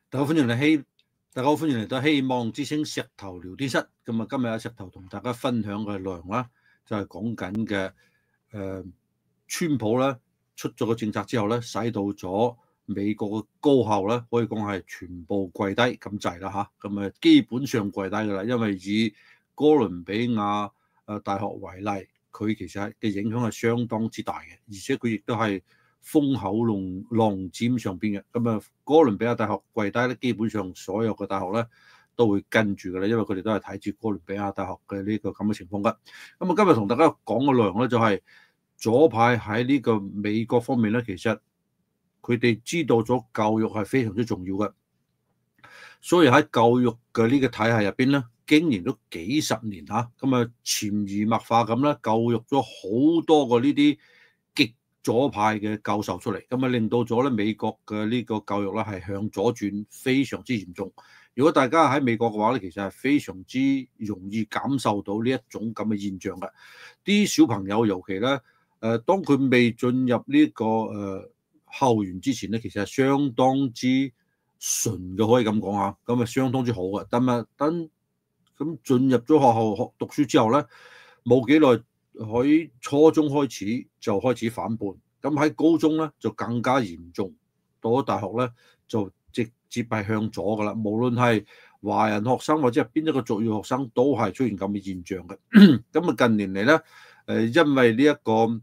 大家歡迎大家好，歡迎嚟到希望之聲石頭聊天室。咁啊，今日阿石頭同大家分享嘅內容啦，就係講緊嘅川普咧出咗個政策之後咧，使到咗美國嘅高校咧，可以講係全部跪低咁滯啦嚇。咁啊，基本上跪低㗎啦，因為以哥倫比亞大學為例，佢其實嘅影響係相當之大嘅，而且佢亦都係風口浪尖上邊嘅。咁啊，哥倫比亞大學跪低咧，基本上所有嘅大學咧都會跟住㗎啦，因為佢哋都係睇住哥倫比亞大學嘅呢個咁嘅情況㗎。咁啊，今日同大家講嘅內容咧就係左派喺呢個美國方面咧，其實佢哋知道咗教育係非常之重要嘅，所以喺教育嘅呢個體系入邊咧，經營咗幾十年嚇，咁啊潛移默化咁咧，教育咗好多個呢啲極左派嘅教授出嚟，咁啊令到咗咧美國嘅呢個教育咧係向左轉，非常之嚴重。如果大家喺美國嘅話咧，其實係非常之容易感受到呢一種咁嘅現象嘅。啲小朋友尤其咧，當佢未進入呢個校園之前咧，其實係相當之純嘅，可以咁講下，咁啊相當之好嘅。但係等咁進入咗學校讀書之後咧，冇幾耐喺初中開始就開始反叛，咁喺高中咧就更加嚴重，到咗大學咧就直接係向左噶啦。無論係華人學生或者係邊一個族裔學生，都係出現咁嘅現象嘅。咁啊近年嚟咧，因為呢一個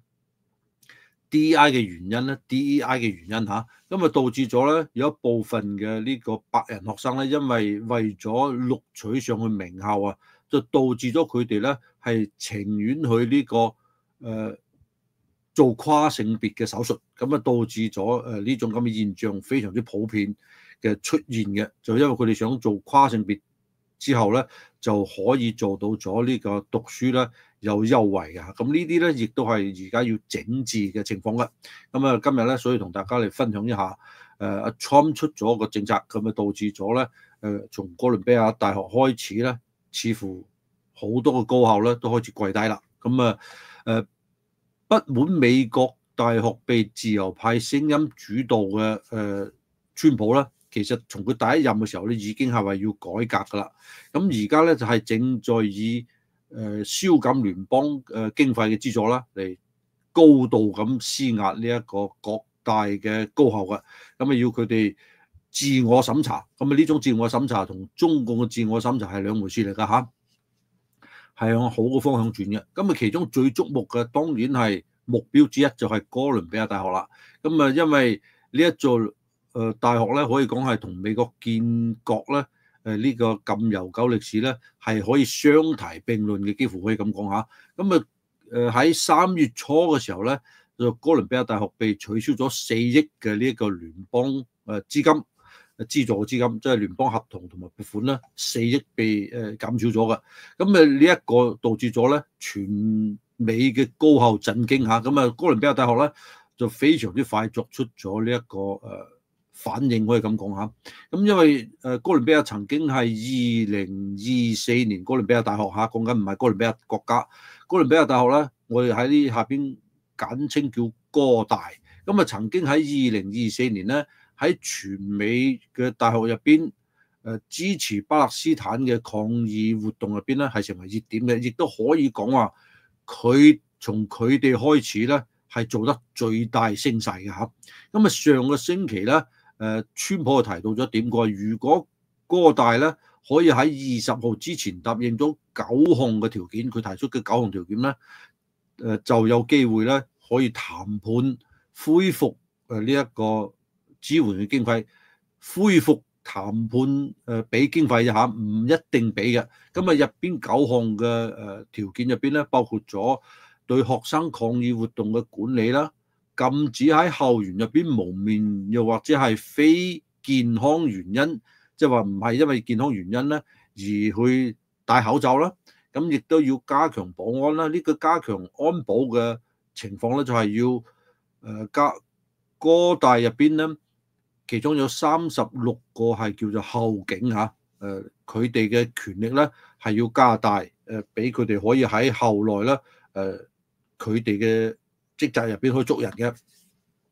DEI 嘅原因咧，DEI 嘅原因嚇，咁啊導致咗咧有一部分嘅呢個白人學生咧，因為為咗錄取上去名校啊，就導致咗佢哋咧係情願去呢個做跨性別嘅手術，咁啊導致咗呢種咁嘅現象非常之普遍嘅出現嘅，就因為佢哋想做跨性別之後咧，就可以做到咗呢個讀書咧有優惠嘅。咁呢啲咧亦都係而家要整治嘅情況啦。咁啊今日咧，所以同大家嚟分享一下阿 Trump 出咗個政策，咁啊導致咗咧從哥倫比亞大學開始咧，似乎好多個高校咧都開始跪低啦。咁啊不滿美國大學被自由派聲音主導嘅川普咧，其實從佢第一任嘅時候咧，已經係話要改革噶啦。咁而家咧就係正在以削減聯邦經費嘅資助啦，嚟高度咁施壓呢一個各大嘅高校嘅，咁啊要佢哋自我審查。咁啊呢種自我審查同中共嘅自我審查係兩回事嚟㗎嚇，係向好嘅方向轉嘅。咁啊其中最矚目嘅當然係目標之一就係哥倫比亞大學啦。咁啊因為呢一座大學咧可以講係同美國建國咧呢個咁悠久歷史咧係可以相提並論嘅，幾乎可以咁講下。咁啊喺3月初嘅時候咧，就哥倫比亞大學被取消咗4億嘅呢一個聯邦資金資助嘅資金，即係聯邦合同同埋撥款咧4億被減少咗嘅。咁呢一個導致咗咧全美嘅高校震驚嚇。咁啊哥倫比亞大學咧就非常之快作出咗呢一個反應，可以咁講下。咁因為哥倫比亞曾經係2024年哥倫比亞大學嚇，講緊唔係哥倫比亞國家。哥倫比亞大學咧，我哋喺呢下邊簡稱叫哥大。咁啊曾經喺2024年咧喺全美嘅大學入邊支持巴勒斯坦嘅抗議活動入邊咧係成為熱點嘅，亦都可以講話佢從佢哋開始咧係做得最大聲勢嘅嚇。咁啊上個星期咧。川普就提到咗點，佢話如果哥大咧可以喺20號之前答應咗9項嘅條件，佢提出嘅9項條件咧，就有機會咧可以談判恢復呢一個支援嘅經費，恢復談判俾經費啫嚇，唔一定俾嘅。咁啊入邊9項嘅條件入邊咧，包括咗對學生抗議活動嘅管理啦。禁止喺校園入邊蒙面，又或者係非健康原因，即係話唔係因為健康原因咧而去戴口罩啦。咁亦都要加強保安啦。呢個加強安保嘅情況咧，就係要哥大入邊咧，其中有36個係叫做校警嚇。佢哋嘅權力咧係要加大，俾佢哋可以喺校內咧，佢哋嘅職責入邊可以捉人嘅。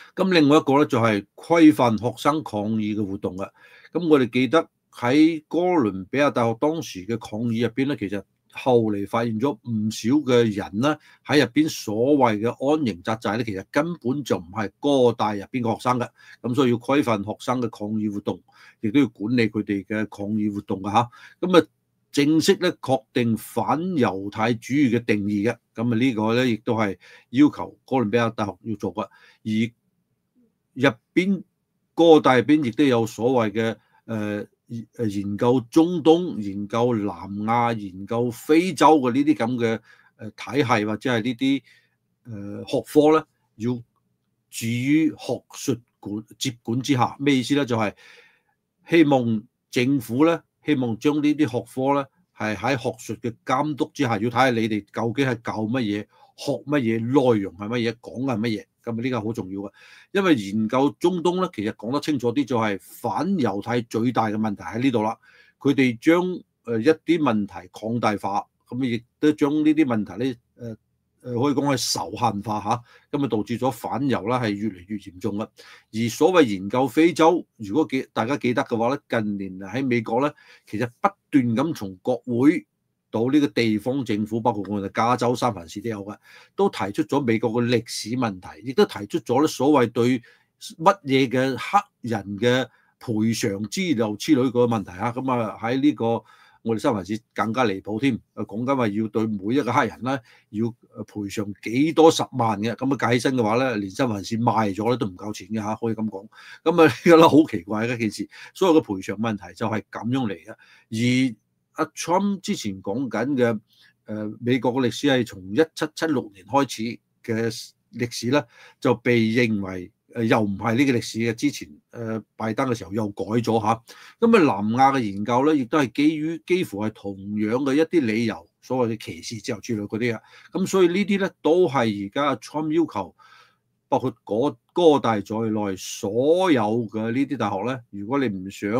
咁另外一個咧就係規範學生抗議嘅活動啊。咁我哋記得喺哥倫比亞大學當時嘅抗議入邊咧，其實後嚟發現咗唔少嘅人咧喺入邊所謂嘅安營紮寨咧，其實根本就唔係哥大入邊嘅學生嘅。咁所以要規範學生嘅抗議活動，亦都要管理佢哋嘅抗議活動啊嚇。咁啊正式咧確定反猶太主義嘅定義嘅。咁啊呢個咧亦都係要求哥倫比亞大學要做嘅。而入邊哥大入邊亦都有所謂嘅研究中東、研究南亞、研究非洲嘅呢啲咁嘅體系或者係呢啲學科咧，要置於學術接管之下。咩意思咧？就係希望政府咧，希望將呢啲學科咧係喺學術嘅監督之下，要睇下你哋究竟係教乜嘢、學乜嘢、內容係乜嘢、講係乜嘢。咁呢個好重要嘅，因為研究中東咧，其實講得清楚啲就係反猶太最大嘅問題喺呢度啦。佢哋將一啲問題擴大化，咁亦都將呢啲問題咧可以講係仇恨化嚇，咁啊導致咗反猶啦係越嚟越嚴重啦。而所謂研究非洲，如果大家記得嘅話咧，近年喺美國咧，其實不斷咁從國會到呢個地方政府，包括我哋加州三藩市都有嘅，都提出咗美國嘅歷史問題，亦都提出咗咧所謂對乜嘢嘅黑人嘅賠償之類個問題啊。咁啊喺呢個我哋三藩市更加離譜添，講緊話要對每一個黑人咧要賠償幾多十萬嘅，咁啊計起身嘅話咧，連三藩市賣咗咧都唔夠錢嘅嚇，可以咁講。咁啊呢個咧好奇怪嘅一件事，所有嘅賠償問題就係咁樣嚟嘅。而阿 Trump 之前講緊嘅美國嘅歷史係從1776年開始嘅歷史咧，就被認為又唔係呢個歷史嘅。之前拜登嘅時候又改咗嚇。咁啊南亞嘅研究咧，亦都係基於幾乎係同樣嘅一啲理由，所謂嘅歧視自由之類嗰啲啊。咁所以呢啲咧都係而家 Trump 要求，包括哥大在內所有嘅呢啲大學咧，如果你唔想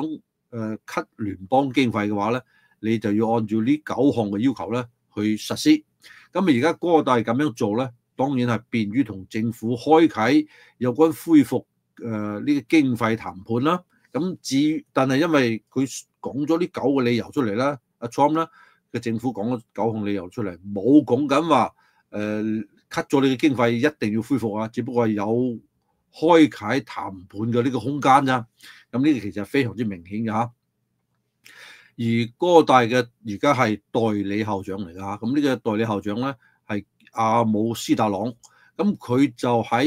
cut 聯邦經費嘅話咧，你就要按照呢9項嘅要求咧去實施。咁啊而家哥大咁樣做咧，當然係便於同政府開啓有關恢復呢個經費談判啦。咁但係因為佢講咗呢9個理由出嚟啦，阿 Trump 咧嘅政府講咗9項理由出嚟，冇講緊話cut 咗你嘅經費一定要恢復啊，只不過係有開啓談判嘅呢個空間咋。咁呢個其實非常之明顯嘅嚇。而哥大嘅而家係代理校長嚟㗎嚇，咁呢個代理校長咧係阿姆斯特朗，咁佢就喺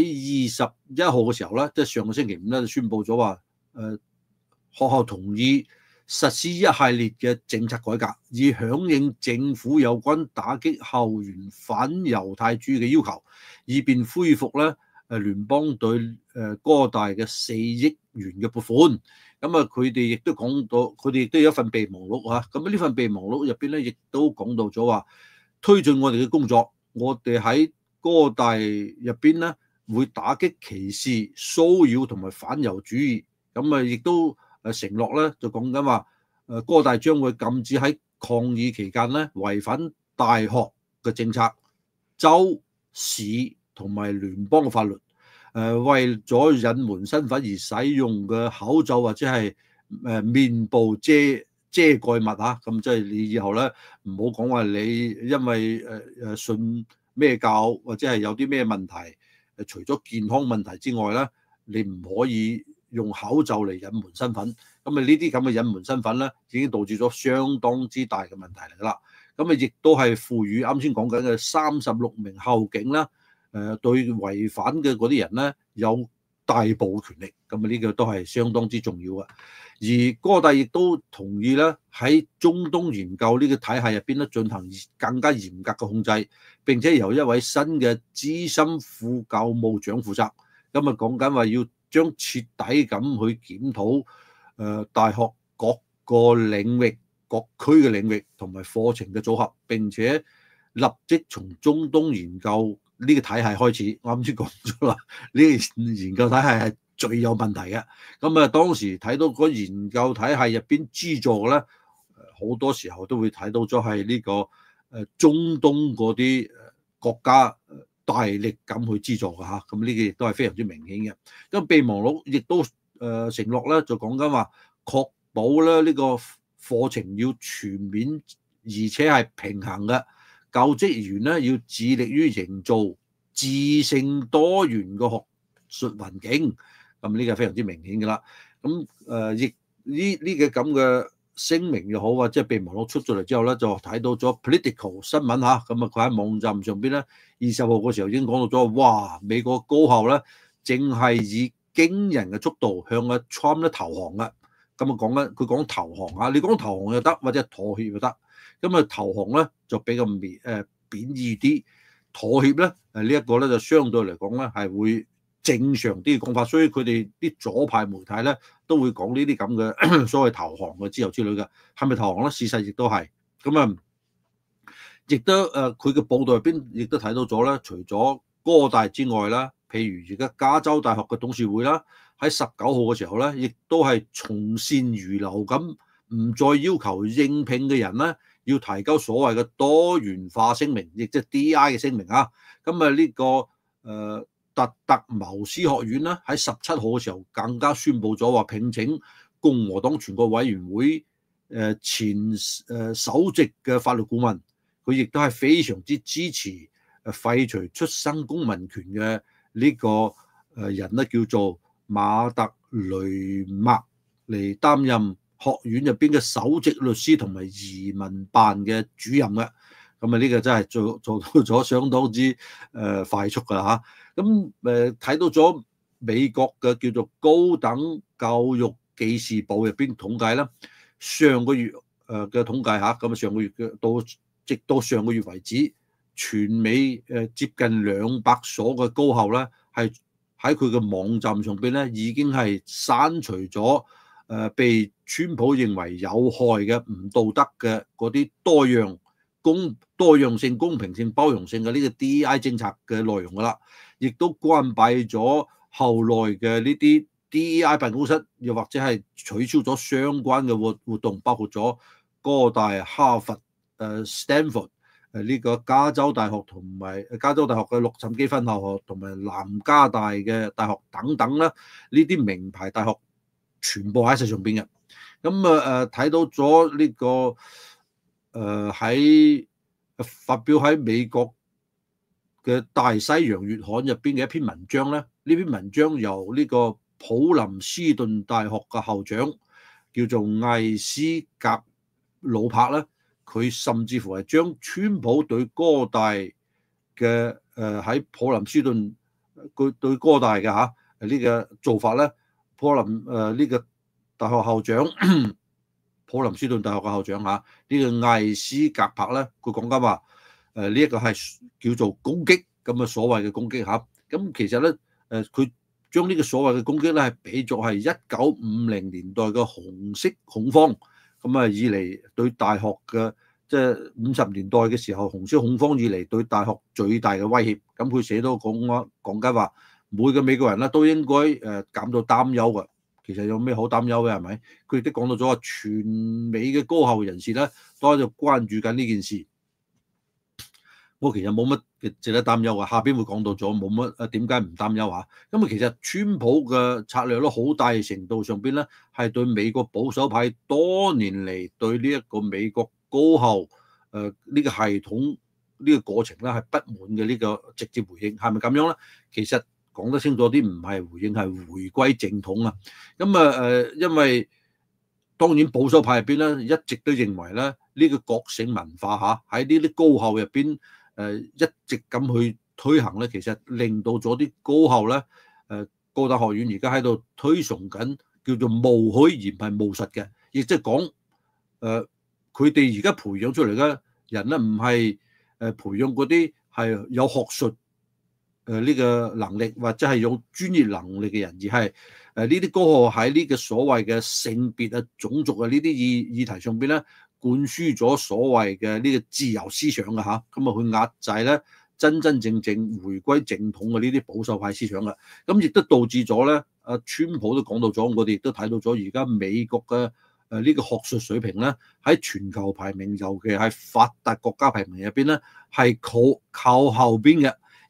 21號嘅時候咧，即係上個星期五咧，就宣布咗話學校同意實施一系列嘅政策改革，以響應政府有關打擊校園反猶太主義嘅要求，以便恢復咧聯邦對哥大嘅4億元嘅撥款。咁啊，佢哋亦都講到，佢哋亦都有一份備忘錄嚇。咁呢份備忘錄入邊咧，亦都講到咗話，推進我哋嘅工作，我哋喺哥大入邊咧會打擊歧視、騷擾同埋反猶主義。咁啊，亦都承諾咧，就講緊話，哥大將會禁止喺抗議期間咧違反大學嘅政策、州市同埋聯邦嘅法律。為咗隱瞞身份而使用嘅口罩或者係面部遮蓋物嚇，咁即係你以後咧唔好講話你因為信咩教或者係有啲咩問題，除咗健康問題之外咧，你唔可以用口罩嚟隱瞞身份。咁啊呢啲咁嘅隱瞞身份咧，已經導致咗相當之大嘅問題嚟㗎啦。咁啊亦都係賦予啱先講緊嘅36名校警啦。對違反嘅嗰啲人咧有逮捕權力，咁啊呢個都係相當之重要嘅。而哥大亦都同意咧喺中東研究呢個體系入邊咧進行更加嚴格嘅控制，並且由一位新嘅資深副教務長負責。咁啊講緊話要將徹底咁去檢討大學各個領域、各區嘅領域同埋課程嘅組合，並且立即從中東研究呢個體系開始。我啱先講咗啦，呢個研究體系係最有問題嘅。咁啊，當時睇到嗰研究體系入邊資助嘅咧，好多時候都會睇到咗係呢個中東嗰啲國家代大力咁去資助嘅嚇，咁呢個亦都係非常之明顯嘅。咁備忘錄亦都承諾咧，就講緊話確保咧呢個課程要全面而且係平衡嘅，教職員咧要致力於營造智性多元嘅學術環境，咁呢個係非常之明顯嘅啦。咁亦呢個咁嘅聲明又好，或者備忘錄出咗嚟之後咧，就睇到咗 Political 新聞嚇，咁啊佢喺網站上邊咧20號嘅時候已經講到咗，哇！美國高校咧淨係以驚人嘅速度向阿 Trump 咧投降嘅。咁啊講緊佢講投降啊，你講投降又得，或者妥協又得。咁啊投降咧就比較貶義啲，妥協咧呢一個咧就相對嚟講咧係會正常啲嘅講法，所以佢哋啲左派媒體咧都會講呢啲咁嘅所謂投降嘅之後之類嘅，係咪投降咧？事實亦都係。咁啊，亦都佢嘅報道入邊亦都睇到咗咧，除咗哥大之外啦，譬如而家加州大學嘅董事會啦，喺19號嘅時候咧，亦都係從善如流咁，唔再要求應聘嘅人咧要提交所謂嘅多元化聲明，亦即係 DI 嘅聲明啊。咁啊呢個特茅斯學院咧喺17號嘅時候更加宣布咗話聘請共和黨全國委員會前首席嘅法律顧問，佢亦都係非常之支持廢除出生公民權嘅呢個人咧，叫做馬特雷默嚟擔任學院入邊嘅首席律師同埋移民辦嘅主任嘅。咁啊呢個真係做到咗相當之快速㗎嚇。咁睇到咗美國嘅叫做高等教育記事簿入邊統計啦，上個月嘅統計嚇，咁啊上個月嘅直到上個月為止，全美接近200所嘅高校咧，係喺佢嘅網站上邊咧已經係刪除咗被川普認為有害嘅唔道德嘅嗰啲多樣性、公平性、包容性嘅呢個 DEI 政策嘅內容噶啦，亦都關閉咗後來嘅呢啲 DEI 辦公室，又或者係取消咗相關嘅活動，包括咗哥大、哈佛、Stanford 呢個加州大學同埋加州大學嘅洛杉磯分校學同埋南加大嘅大學等等啦，呢啲名牌大學全部喺晒上邊嘅。咁睇到咗呢個喺發表喺美國嘅大西洋月刊入邊嘅一篇文章咧，呢篇文章由呢個普林斯頓大學嘅校長叫做艾斯格魯柏咧，佢甚至乎係將川普對哥大嘅喺普林斯頓佢對哥大嘅呢個做法咧，呢個大學校長普林斯頓大學嘅校長呢個艾斯格柏咧，佢講緊話呢一個係叫做攻擊咁嘅所謂嘅攻擊嚇。咁其實咧佢將呢個所謂嘅攻擊咧係比作係1950年代嘅紅色恐慌咁啊，以嚟對大學嘅即係50年代嘅時候紅色恐慌以嚟對大學最大嘅威脅。咁佢寫到講緊話每個美國人咧都應該感到擔憂嘅。其實有咩好擔憂嘅係咪？佢亦都講到咗話，全美嘅高校人士咧都喺度關注緊呢件事。我其實冇乜值得擔憂嘅，下邊會講到咗冇乜點解唔擔憂嚇？咁啊，其實川普嘅策略咧，好大程度上邊咧係對美國保守派多年嚟對呢一個美國高校呢個系統呢個過程咧係不滿嘅呢個直接回應，係咪咁樣咧？其實講得清楚啲，唔係回應，係回歸正統啊！咁因為當然保守派入邊咧，一直都認為咧呢個覺醒文化喺呢啲高校入邊一直咁去推行咧，其實令到咗啲高校咧高等學院而家喺度推崇緊叫做務虛而唔係務實嘅，亦即係講佢哋而家培養出嚟嘅人咧，唔係培養嗰啲係有學術呢個能力或者係有專業能力嘅人，而係呢啲高校喺呢個所謂嘅性別啊、種族啊呢啲議題上邊咧，灌輸咗所謂嘅呢個自由思想嘅嚇，咁去壓制咧真真正正回歸正統嘅呢啲保守派思想嘅，咁亦都導致咗咧，川普都講到咗，我哋亦都睇到咗而家美國嘅呢個學術水平咧，喺全球排名，尤其係發達國家排名入邊咧，係靠後邊嘅。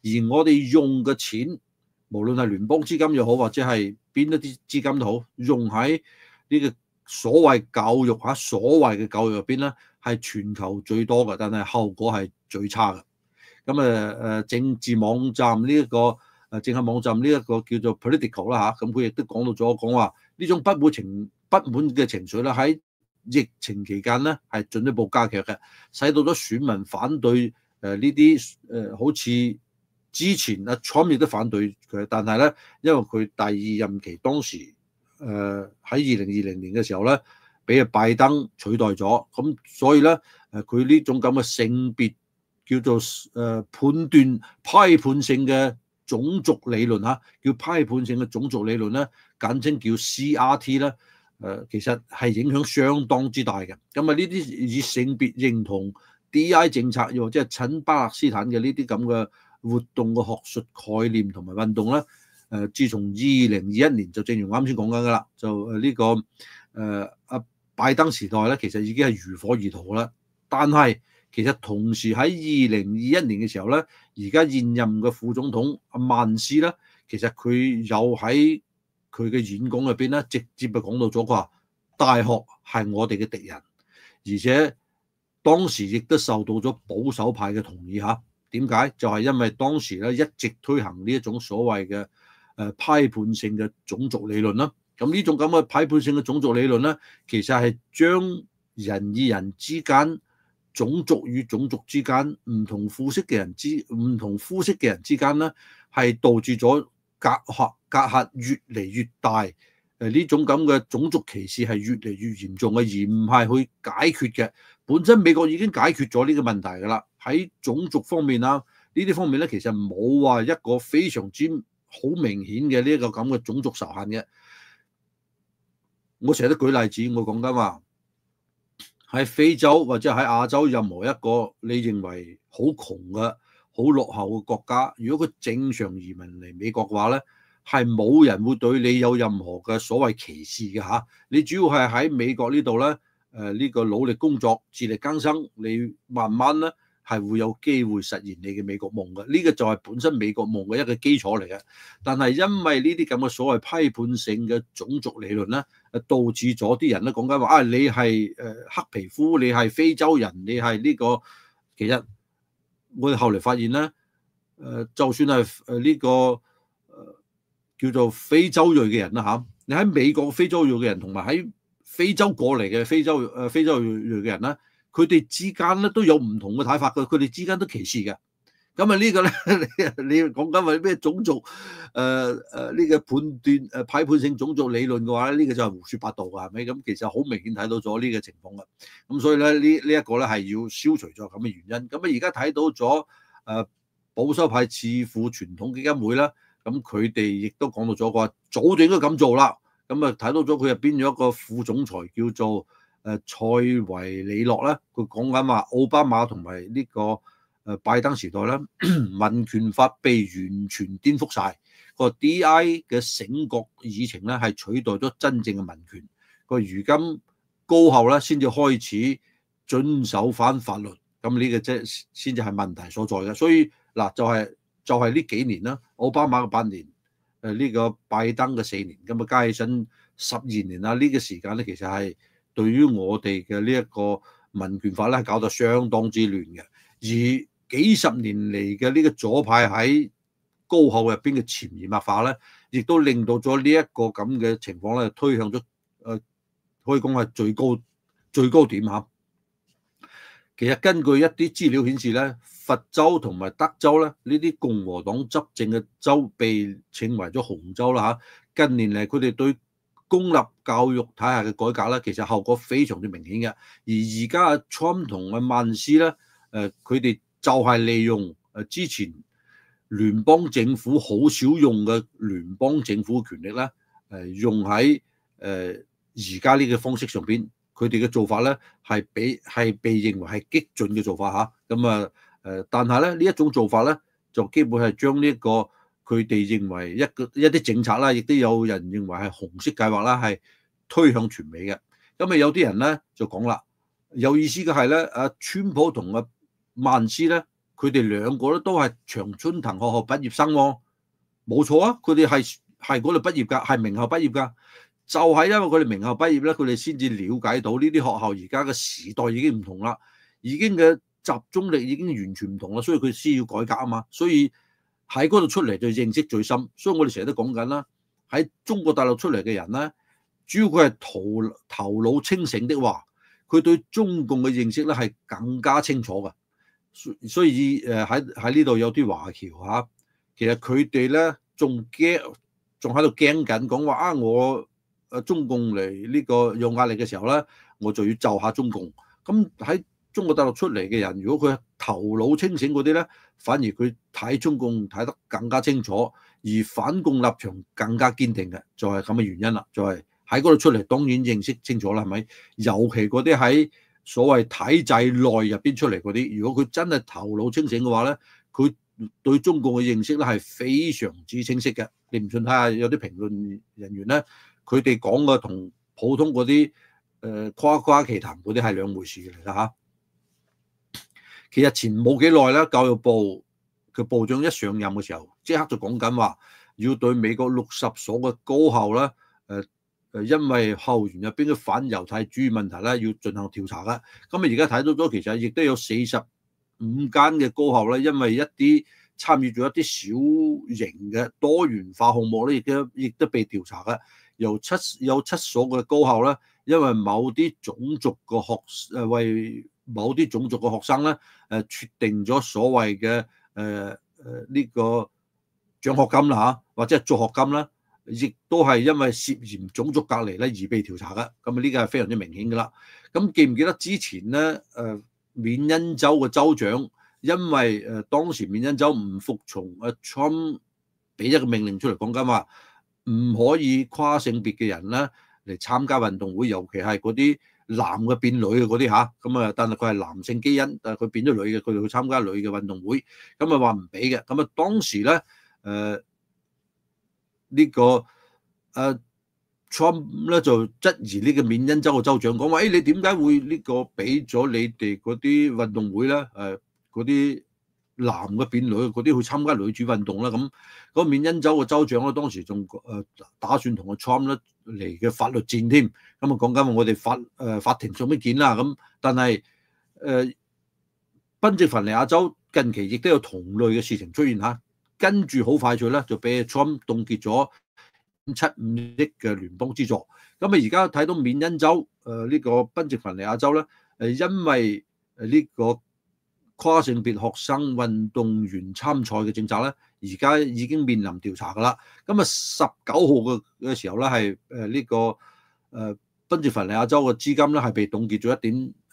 而我哋用嘅錢，無論係聯邦資金又好，或者係邊一啲資金都好，用喺呢個所謂教育嚇，所謂嘅教育入邊咧，係全球最多嘅，但係後果係最差嘅。咁政治網站呢一個政客網站呢一個叫做 Political 啦嚇，咁佢亦都講到咗，講話呢種不滿嘅情緒咧，喺疫情期間咧係進一步加劇嘅，使到咗選民反對呢啲好似之前Trump 亦都反對佢，但係咧因為佢第二任期當時喺2020年嘅時候咧，俾拜登取代咗，咁所以咧佢呢種咁嘅性別叫做判斷批判性嘅種族理論嚇，叫批判性嘅種族理論咧，簡稱叫 CRT 咧。其實係影響相當之大嘅。咁呢啲以性別認同 DI 政策，又或者係親巴勒斯坦嘅呢啲咁嘅活動嘅學術概念同埋運動咧，自從2021年就正如我啱先講緊噶啦，就呢個拜登時代咧，其實已經係如火如荼啦。但係其實同時喺2021年嘅時候咧，而家現任嘅副總統曼斯咧，其實佢有喺佢嘅演講入邊咧，直接就講到咗，佢話大學係我哋嘅敵人，而且當時亦都受到咗保守派嘅同意嚇。點解？就係因為當時咧一直推行呢一種所謂嘅批判性嘅種族理論啦。咁呢種咁嘅批判性嘅種族理論咧，其實係將人與人之間、種族與種族之間、唔同膚色嘅人之間咧，係導致咗隔閡越嚟越大，呢種咁嘅種族歧視係越嚟越嚴重嘅，而唔係去解決嘅。本身美國已經解決咗呢個問題㗎啦，喺種族方面啊，呢啲方面咧，其實冇話一個非常之好明顯嘅呢一個咁嘅種族仇恨嘅。我成日都舉例子，我講緊話喺非洲或者喺亞洲任何一個你認為好窮嘅、好落後嘅國家，如果佢正常移民嚟美國嘅話咧，係冇人會對你有任何嘅所謂歧視嘅嚇。你主要係喺美國呢度咧，呢個努力工作、自力更生，你慢慢咧係會有機會實現你嘅美國夢嘅。呢個就係本身美國夢嘅一個基礎嚟嘅。但係因為呢啲咁嘅所謂批判性嘅種族理論咧，導致咗啲人咧講緊話你係黑皮膚，你係非洲人，你係呢個。其實我哋後嚟發現咧，就算係呢個叫做非洲裔嘅人啦嚇，你喺美國非洲裔嘅人同埋喺非洲過嚟嘅非洲裔嘅人咧，佢哋之間咧都有唔同嘅睇法嘅，佢哋之間都歧視嘅。咁呢個咧，你講緊話咩種族呢個判斷批判性種族理論嘅話咧，呢個就係胡說八道㗎，係咪？咁其實好明顯睇到咗呢個情況嘅。咁所以咧，呢一個咧係要消除咗咁嘅原因。咁而家睇到咗保守派智庫傳統基金會啦，咁佢哋亦都講到咗，話早就應該咁做啦。咁睇到咗佢入邊有一個副總裁叫做塞維里諾咧，佢講緊話奧巴馬同埋呢個拜登時代咧，民權法被完全顛覆晒，個 DI 嘅醒覺議程咧係取代咗真正嘅民權。個如今高後咧先至開始遵守翻法律，咁呢個即先至係問題所在嘅。所以嗱，就係呢幾年啦，奧巴馬嘅8年，呢個拜登嘅4年，咁加起身12年啦。呢個時間咧，其實係對於我哋嘅呢一個民權法咧，搞得相當之亂嘅。而幾十年嚟嘅呢個左派喺高後入邊嘅潛移默化咧，亦都令到咗呢一個咁嘅情況咧，推向咗可以講係最高點嚇。其實根據一啲資料顯示咧，佛州同埋德州咧呢啲共和黨執政嘅州被稱為咗紅州啦嚇。近年嚟佢哋對公立教育體系嘅改革咧，其實後果非常之明顯嘅。而家Trump同曼斯咧，佢哋就係利用之前聯邦政府好少用嘅聯邦政府嘅權力咧，用喺而家呢個方式上邊，佢哋嘅做法咧係被認為係激進嘅做法嚇。咁但係咧呢一種做法咧，就基本係將呢一個佢哋認為一啲政策啦，亦都有人認為係紅色計劃啦，係推向全美嘅。咁有啲人咧就講啦，有意思嘅係咧，川普同曼斯咧，佢佢哋兩個咧都係長春藤學校畢業生喎，冇錯啊，佢哋係嗰度畢業㗎，係名校畢業㗎。就係因為佢哋名校畢業咧，佢哋先至了解到呢啲學校而家嘅時代已經唔同啦，已經嘅集中力已經完全唔同啦，所以佢先要改革啊嘛。所以喺嗰度出嚟就認識最深。所以我哋成日都講緊啦，喺中國大陸出嚟嘅人咧，主要佢係頭腦清醒的話，佢對中共嘅認識咧係更加清楚嘅。所以喺呢度有啲華僑嚇，其實佢哋咧仲喺度驚緊講話啊！我中共嚟呢個有壓力嘅時候咧，我就要就下中共。咁喺中國大陸出嚟嘅人，如果佢頭腦清醒嗰啲咧，反而佢睇中共睇得更加清楚，而反共立場更加堅定嘅，就係咁嘅原因啦。就係喺嗰度出嚟，當然認識清楚啦，係咪？尤其嗰啲喺所謂體制內入邊出嚟嗰啲，如果佢真係頭腦清醒嘅話咧，佢對中共嘅認識咧係非常之清晰嘅。你唔信睇下有啲評論人員咧，佢哋講嘅同普通嗰啲誇誇其談嗰啲係兩回事嚟㗎嚇。其實前冇幾耐咧，教育部嘅部長一上任嘅時候，即刻就講緊話要對美國60所嘅高校咧，因為校園入邊嘅反猶太主義問題咧，要進行調查㗎。咁啊，而家睇到咗，其實亦都有45間嘅高校咧，因為一啲參與咗一啲小型嘅多元化項目咧，亦都被調查嘅。有七所嘅高校咧，因為某啲種族嘅為某啲種族嘅學生咧，決定咗所謂嘅呢個獎學金啦嚇，或者係助學金啦。亦都係因為涉嫌種族隔離咧而被調查嘅，咁啊呢個係非常之明顯嘅啦。咁記唔記得之前咧緬因州嘅州長，因為當時緬因州唔服從Trump 俾一個命令出嚟講緊話，唔可以跨性別嘅人咧嚟參加運動會，尤其係嗰啲男嘅變女嘅嗰啲嚇，咁啊但係佢係男性基因，但係佢變咗女嘅，佢哋去參加女嘅運動會，咁啊話唔俾嘅。咁啊當時咧呢個Trump 咧就質疑呢個緬因州嘅州長講話，你點解會呢個俾咗你哋嗰啲運動會咧？嗰啲男嘅變女嗰啲去參加女子運動啦？咁嗰個緬因州嘅州長咧，當時仲打算同個 Trump 咧嚟嘅法律戰添。咁啊講緊我哋法庭做咩見啦？咁但係賓夕凡尼亞州近期亦都有同類嘅事情出現嚇。跟住好快脆咧，就俾 Trump 凍結咗75億嘅聯邦資助。咁啊，而家睇到緬因州呢個賓夕凡尼亞州咧，因為呢個跨性別學生運動員參賽嘅政策咧，而家已經面臨調查噶啦。咁啊，19號嘅時候咧，係呢個賓夕凡尼亞州嘅資金咧係被凍結咗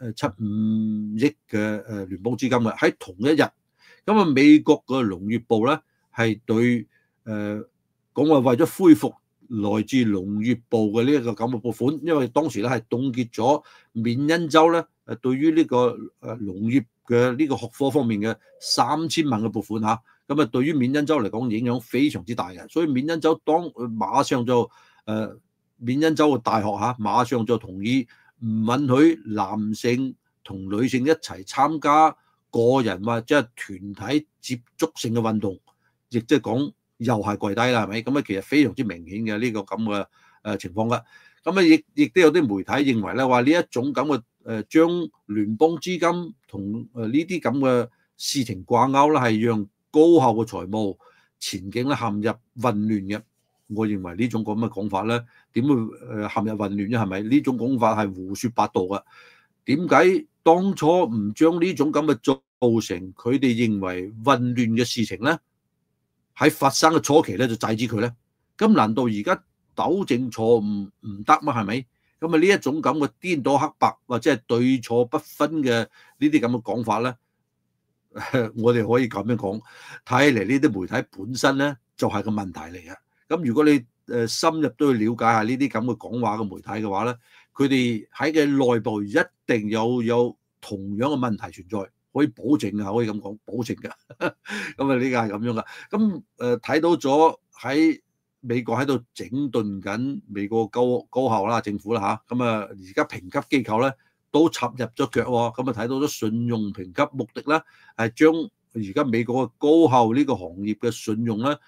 1.75億嘅聯邦資金嘅。喺同一日，咁啊，美國嘅農業部咧，係對講話為咗恢復來自農業部嘅呢一個咁嘅撥款，因為當時咧係凍結咗緬因州咧對於呢個農業嘅呢個學科方面嘅3000萬嘅撥款嚇，咁啊對於緬因州嚟講影響非常之大嘅，所以緬因州馬上就緬因州嘅大學嚇馬上就同意唔允許男性同女性一齊參加個人或者係團體接觸性嘅運動。亦即係講又係跪低啦，係咪？咁啊，其實非常之明顯嘅呢個咁嘅情況㗎。咁啊，亦都有啲媒體認為咧，話呢一種咁嘅將聯邦資金同呢啲咁嘅事情掛鈎咧，係讓高校嘅財務前景咧陷入混亂嘅。我認為呢種咁嘅講法咧，點會陷入混亂啫？係咪？呢種講法係胡說八道嘅。點解當初唔將呢種咁嘅造成佢哋認為混亂嘅事情咧？喺發生嘅初期咧就制止佢咧，咁難道而家糾正錯誤唔得嗎？係咪？咁啊呢一種咁嘅顛倒黑白或者係對錯不分嘅呢啲咁嘅講法咧，我哋可以咁樣講，睇嚟呢啲媒體本身咧就係個問題嚟嘅。咁如果你深入都去了解下呢啲咁嘅講話嘅媒體嘅話咧，佢哋喺嘅內部一定有同樣嘅問題存在。可以保證嘅，可以咁講，保證嘅。咁啊，呢個係咁樣噶。咁睇到咗喺美國喺度整頓緊美國高校啦、政府啦嚇。咁啊，而家評級機構咧都插入咗腳喎。咁啊，睇到咗信用評級目的咧係將而家美國嘅高校呢個行業嘅信用咧，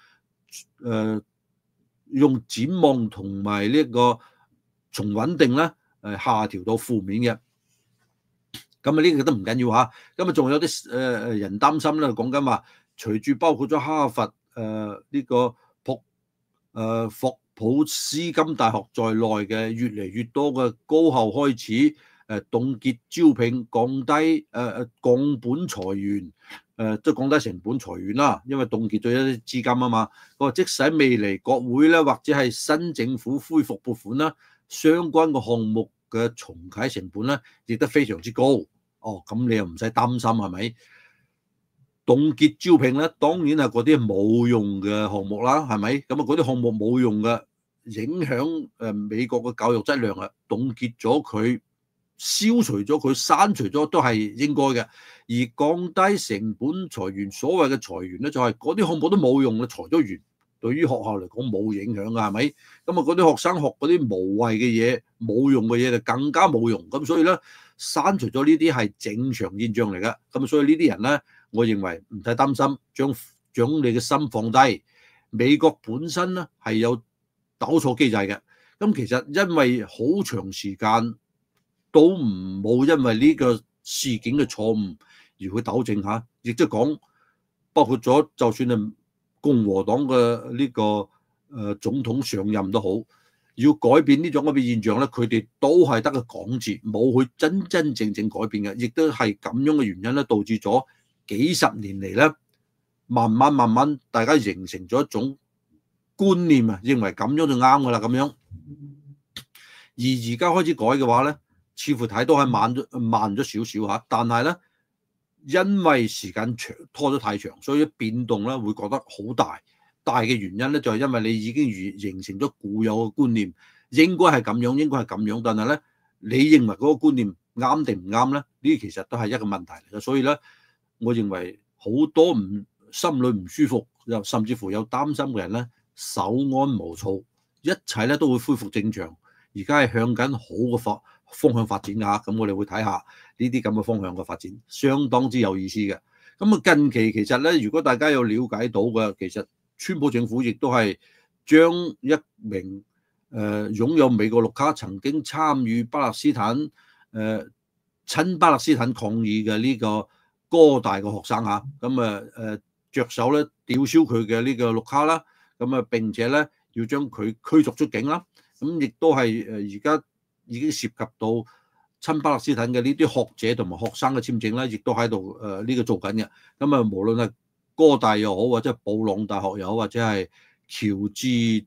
用展望同埋呢個從穩定咧下調到負面嘅。咁呢個都唔緊要嚇。咁仲有啲人擔心咧，講緊話隨住包括咗哈佛呢個霍普斯金大學在內嘅越嚟越多嘅高校開始凍結招聘、降本裁員，即係降低成本裁員啦，因為凍結咗一啲資金啊嘛。佢話即使未來國會咧或者係新政府恢復撥款啦，相關嘅項目嘅重啟成本咧亦都非常之高。咁你又唔使擔心係咪？凍結招聘咧，當然係嗰啲冇用嘅項目啦，係咪？咁啊，嗰啲項目冇用嘅，影響美國嘅教育質量啊，凍結咗佢、消除咗佢、刪除咗都係應該嘅。而降低成本裁員，所謂嘅裁員咧，就係嗰啲項目都冇用嘅，裁咗員，對於學校嚟講冇影響㗎，係咪？咁啊，嗰啲學生學嗰啲無謂嘅嘢、冇用嘅嘢就更加冇用。咁所以咧，刪除咗呢啲係正常現象嚟嘅。咁所以呢啲人咧，我認為唔使擔心，將你嘅心放低。美國本身咧係有糾錯機制嘅。咁其實因為好長時間都冇因為呢個事件嘅錯誤而去糾正下，亦即係講包括咗就算係共和黨嘅呢個總統上任都好，要改變呢種咁嘅現象咧，佢哋都係得個講字，冇去真真正正改變嘅，亦都係咁樣嘅原因咧，導致咗幾十年嚟咧，慢慢大家形成咗一種觀念啊，認為咁樣就啱噶啦咁樣。而家開始改嘅話咧，似乎睇到係慢咗少少嚇，但係咧因為時間拖得太長，所以變動咧會覺得好大。大嘅原因咧就係因為你已經形成咗固有嘅觀念，應該係咁樣，應該係咁樣，但係咧你認為嗰個觀念啱定唔啱咧？呢其實都係一個問題嚟嘅。所以咧，我認為好多心裏唔舒服，又甚至乎有擔心嘅人咧，稍安毋躁，一切咧都會恢復正常。而家係向緊好嘅方向發展㗎，咁我哋會睇下呢啲咁嘅方向嘅發展，相當之有意思嘅。咁啊，近期其實咧，如果大家有了解到嘅，其實川普政府亦都係將一名擁有美國綠卡、曾經參與巴勒斯坦親巴勒斯坦抗議嘅呢個哥大嘅學生嚇，咁着手咧吊銷佢嘅呢個綠卡啦，咁並且咧要將佢驅逐出境啦，咁亦都係而家已經涉及到親巴勒斯坦嘅呢啲學者同埋學生嘅簽證咧，亦都喺度呢個做緊嘅。咁無論係哥大又好，或者係布朗大學又好，或者係喬治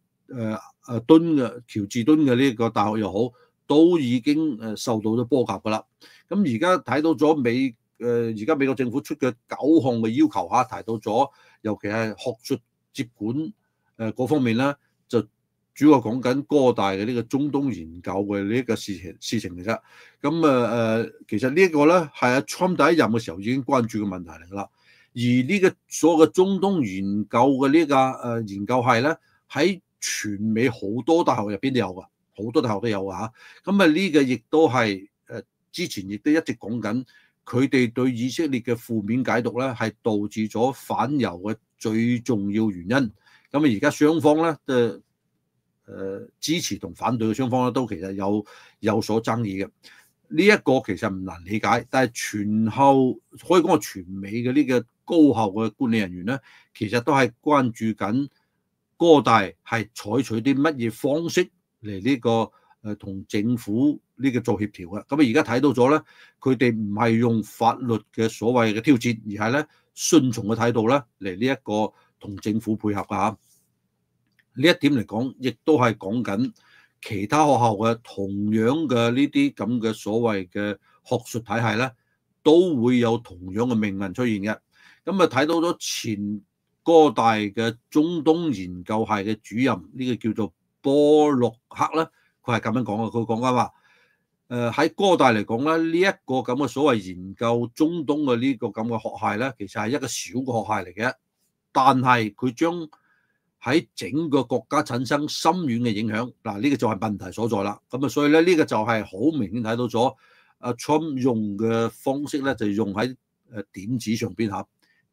敦嘅呢個大學又好，都已經受到咗波及噶啦。咁而家睇到咗而家美國政府出嘅9項嘅要求嚇，提到咗，尤其係學術接管嗰方面咧，就主要講緊哥大嘅呢個中東研究嘅呢個事情嚟㗎。咁其實呢一個咧係阿 Trump 第一任嘅時候已經關注嘅問題嚟㗎啦。而呢個所有嘅中東研究嘅呢個研究係咧，喺全美好多大學入邊都有㗎，好多大學都有㗎嚇。咁呢個亦都係之前亦都一直講緊，佢哋對以色列嘅負面解讀咧，係導致咗反猶嘅最重要原因。咁而家雙方咧支持同反對嘅雙方咧，都其實有所爭議嘅。呢一個其實唔難理解，但係全後可以講係全美嘅呢個高校嘅管理人員咧，其實都係關注緊哥大係採取啲乜嘢方式嚟呢個同政府呢個做協調嘅。咁而家睇到咗咧，佢哋唔係用法律嘅所謂嘅挑戰，而係咧順從嘅態度咧嚟呢一個同政府配合㗎嚇。呢一點嚟講，亦都係講緊其他學校嘅同樣嘅呢啲咁嘅所謂嘅學術體系咧，都會有同樣嘅命運出現嘅。咁睇到咗前哥大嘅中東研究系嘅主任，呢個叫做波洛克咧，佢係咁樣講嘅。佢講緊話，喺哥大嚟講咧，呢一個咁嘅所謂研究中東嘅呢個咁嘅學系咧，其實係一個小嘅學系嚟嘅，但係佢將喺整個國家產生深遠嘅影響。嗱，呢個就係問題所在啦。咁所以咧，呢個就係好明顯睇到咗阿 Trump 用嘅方式咧，就用喺點子上邊嚇。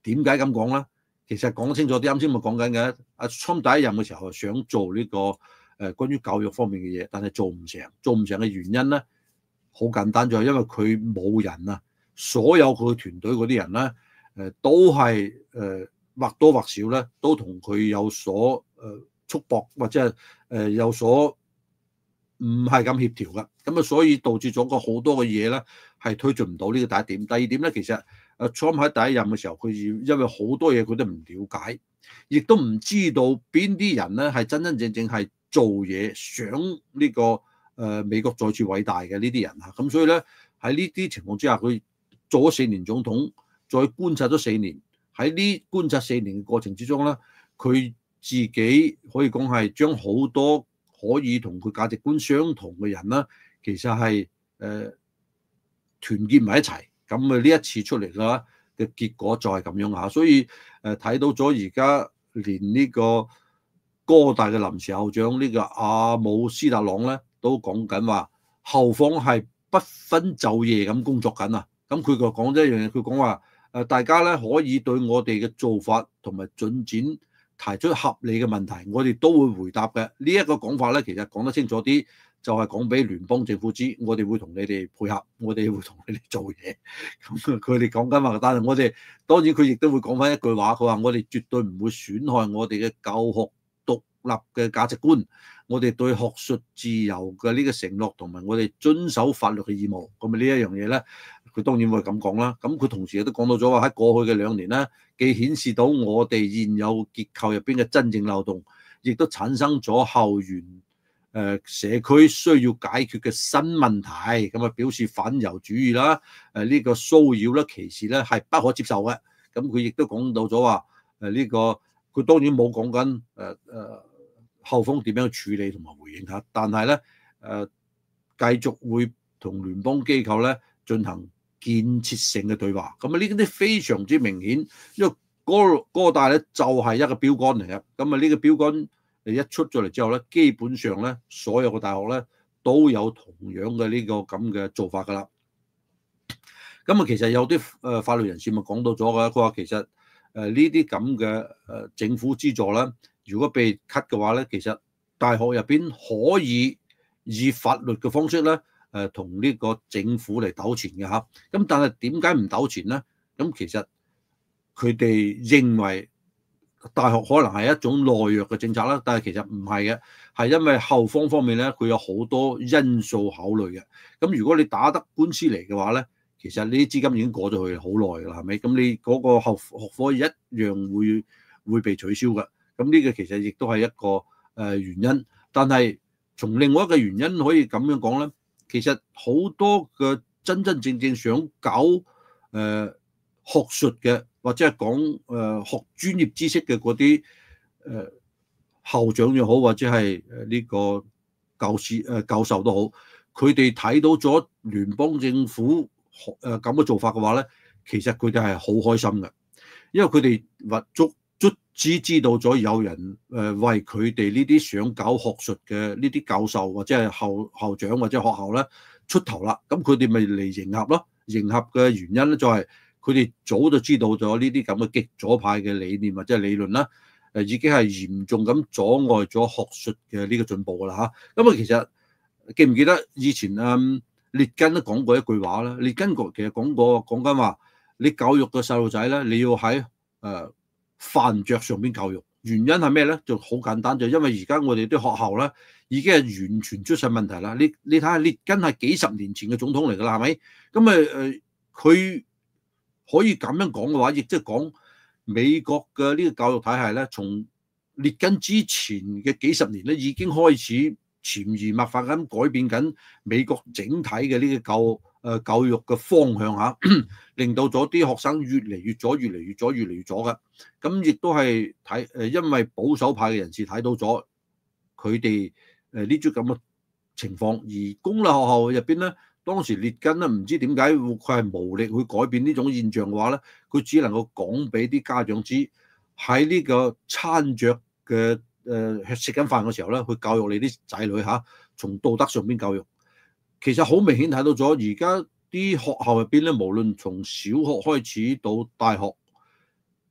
點解咁講咧？其實講清楚啲，啱先咪講緊嘅，阿 Trump 第一任嘅時候想做呢個關於教育方面嘅嘢，但係做唔成嘅原因咧，好簡單，就係因為佢冇人啊，所有佢團隊嗰啲人咧，都係或多或少咧，都同佢有所束縛或者係有所唔係咁協調嘅，咁啊，所以導致咗個好多嘅嘢咧係推進唔到，呢個第一點。第二點咧，其實Trump 喺第一任嘅時候，佢因為好多嘢佢都唔了解，亦都唔知道邊啲人咧係真真正正係做嘢想呢個美國再次偉大嘅呢啲人啊。咁所以咧喺呢啲情況之下，佢做咗4年總統，再觀察咗4年，喺呢觀察4年嘅過程之中咧，佢自己可以講係將好多可以同佢價值觀相同嘅人啦，其實係團結埋一齊。咁啊呢一次出嚟嘅結果就係咁樣嚇，所以睇到咗而家連呢個哥大嘅臨時校長呢個阿姆斯特朗咧，都講緊話後方係不分晝夜咁工作緊啊。咁佢就講咗一樣嘢，佢講話大家咧可以對我哋嘅做法同埋進展提出合理嘅問題，我哋都會回答嘅。呢一個講法咧，其實講得清楚啲，就係講俾聯邦政府知，我哋會同你哋配合，我哋會同你哋做嘢。咁佢哋講緊話，但係我哋當然佢亦都會講翻一句話，佢話我哋絕對唔會損害我哋嘅教學獨立嘅價值觀，我哋對學術自由嘅呢個承諾同埋我哋遵守法律嘅義務。咁啊呢一樣嘢咧，佢當然會咁講啦。咁佢同時亦都講到咗話喺過去嘅2年咧，既顯示到我哋現有結構入邊嘅真正漏洞，亦都產生咗後援社區需要解決嘅新問題。咁啊表示反猶主義啦，呢個騷擾啦、歧視咧係不可接受嘅。咁佢亦都講到咗話呢個，佢當然冇講緊後方點樣處理同埋回應嚇，但係咧繼續會同聯邦機構咧進行建設性嘅對話。咁啊呢啲非常之明顯，因為哥大咧就係一個標杆嚟嘅。咁啊呢個標杆一出咗嚟之後咧，基本上咧所有嘅大學咧都有同樣嘅呢個咁嘅做法㗎啦。咁啊其實有啲法律人士咪講到咗㗎，佢話其實呢啲咁嘅政府資助咧，如果被 cut 嘅話咧，其實大學入邊可以以法律嘅方式咧同呢個政府嚟糾纏嘅嚇。咁但係點解唔糾纏咧？咁其實佢哋認為大學可能係一種懦弱嘅政策啦，但係其實唔係嘅，係因為後方面咧佢有好多因素考慮嘅。咁如果你打得官司嚟嘅話咧，其實呢啲資金已經過咗去好耐㗎啦，係咪？咁你嗰個學科一樣會被取消嘅。咁呢個其實亦都係一個原因。但係從另外一個原因可以咁樣講咧，其實好多嘅真真正正想搞學術嘅或者係講學專業知識嘅嗰啲校長又好，或者係呢個教授都好，佢哋睇到咗聯邦政府咁嘅做法嘅話咧，其實佢哋係好開心嘅，因為佢哋卒之知道咗有人為佢哋呢啲想搞學術嘅呢啲教授或者係校長或者學校咧出頭啦，咁佢哋咪嚟迎合咯。迎合嘅原因咧就係佢哋早就知道咗呢啲咁嘅極左派嘅理念或者係理論啦，已經係嚴重咁阻礙咗學術嘅呢個進步㗎啦嚇。咁啊其實記唔記得以前列根都講過一句話啦？列根其實講緊話，你教育個細路仔咧，你要喺飯桌上邊教育。原因係咩咧？就好簡單，就因為而家我哋啲學校咧已經係完全出晒問題啦。你睇下列根係幾十年前嘅總統嚟㗎啦，係咪？咁佢可以咁樣講嘅話，亦即係講美國嘅呢個教育體系咧，從列根之前嘅幾十年咧已經開始潛移默化咁改變緊美國整體嘅呢個教育嘅方向嚇，令到咗啲學生越嚟越左，越嚟越左，越嚟越左嘅。咁亦都係因為保守派嘅人士睇到咗佢哋呢種咁嘅情況，而公立學校入邊咧，當時列根咧唔知點解佢係無力去改變呢種現象嘅話咧，佢只能夠講俾啲家長知喺呢個餐桌嘅食緊飯嘅時候咧，去教育你啲仔女嚇，從道德上邊教育。其實好明顯睇到咗，而家啲學校入邊咧，無論從小學開始到大學，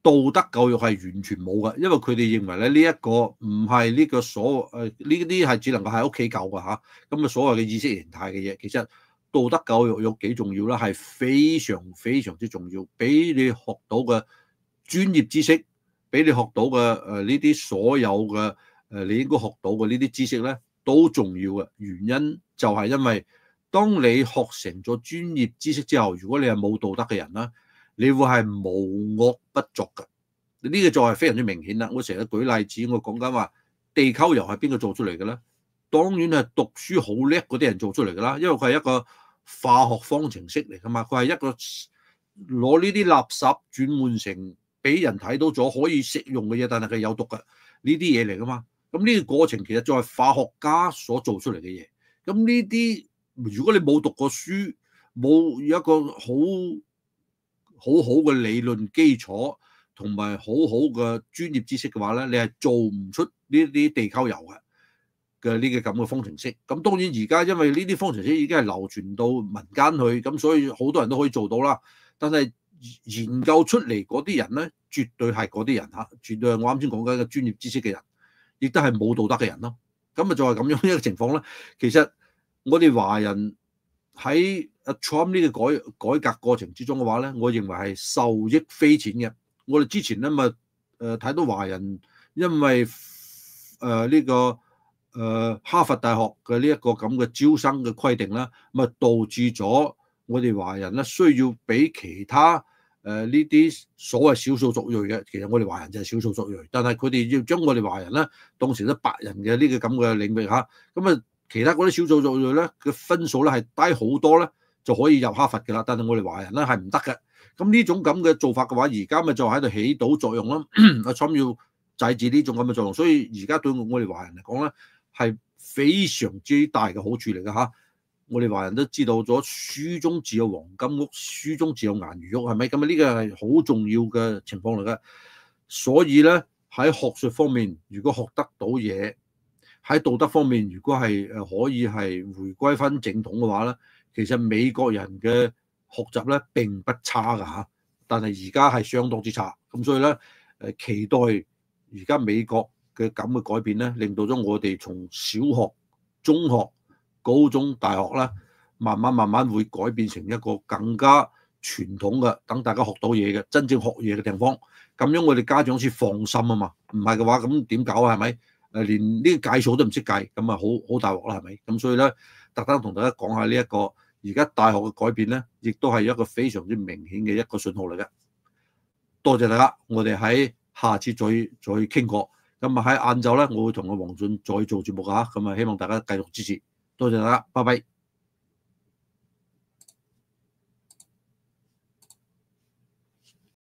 道德教育係完全冇嘅，因為佢哋認為咧呢一個唔係呢個呢啲係只能夠喺屋企教嘅嚇。咁啊所謂嘅意識形態嘅嘢，其實道德教育有幾重要啦，係非常非常之重要，俾你學到嘅專業知識，俾你學到嘅呢啲所有嘅你應該學到嘅呢啲知識咧都重要嘅。原因就係因為當你學成咗專業知識之後，如果你係冇道德嘅人啦，你會係無惡不作嘅，呢個就係非常之明顯啦。我成日舉例子，我講緊話地溝油係邊個做出嚟嘅咧？當然係讀書好叻嗰啲人做出嚟㗎啦，因為佢係一個化學方程式嚟㗎嘛，佢係一個攞呢啲垃圾轉換成俾人睇到咗可以食用嘅嘢，但係佢有毒嘅呢啲嘢嚟㗎嘛。咁呢個過程其實就係化學家所做出嚟嘅嘢。咁呢啲如果你冇讀過書，冇一個好嘅理論基礎同埋好嘅專業知識嘅話咧，你係做唔出呢啲地溝油嘅呢個咁嘅方程式。咁當然而家因為呢啲方程式已經係流傳到民間去，咁所以好多人都可以做到啦。但係研究出嚟嗰啲人咧，絕對係嗰啲人嚇，絕對係我啱先講緊嘅專業知識嘅人，亦都係冇道德嘅人咯。咁啊就係咁樣一個情況咧。其實我哋華人喺Trump 呢個改革過程之中嘅話咧，我認為係受益匪淺嘅。我哋之前咧咪睇到華人因為呢個哈佛大學嘅呢一個咁嘅招生嘅規定啦，咪導致咗我哋華人咧需要比其他呢啲所謂少數族裔嘅，其實我哋華人就係少數族裔，但係佢哋要將我哋華人咧當成咗白人嘅呢個咁嘅領域嚇，咁啊其他嗰啲少數族裔咧嘅分數咧係低好多咧，就可以入哈佛嘅啦。但係我哋華人咧係唔得嘅。咁呢種咁嘅做法嘅話，而家咪就喺度起到作用咯。阿 Trump 要制止呢種咁嘅作用，所以而家對我哋華人嚟講咧係非常之大嘅好處嚟嘅嚇。我哋華人都知道咗書中自有黃金屋，書中自有顏如玉，係咪？咁啊呢個係好重要嘅情況嚟嘅。所以咧喺學術方面，如果學得到嘢，喺道德方面，如果係可以係回歸翻正統嘅話咧，其實美國人嘅學習咧並不差㗎嚇，但係而家係相當之差。咁所以咧期待而家美國嘅咁嘅改變咧，令到咗我哋從小學、中學、高中、大學啦，慢慢會改變成一個更加傳統嘅，等大家學到嘢嘅真正學嘢嘅地方。咁樣我哋家長先放心啊嘛。唔係嘅話，咁點搞啊？係咪？連呢個計數都唔識計，咁啊好大鑊啦，係咪？咁所以咧，特登同大家講下呢一個而家大學嘅改變咧，亦都係一個非常之明顯嘅一個信號嚟嘅。多謝大家，我哋喺下次再傾過。咁啊喺晏晝咧，我會同阿黃俊再做節目㗎嚇。咁啊希望大家繼續支持，多謝大家，拜拜。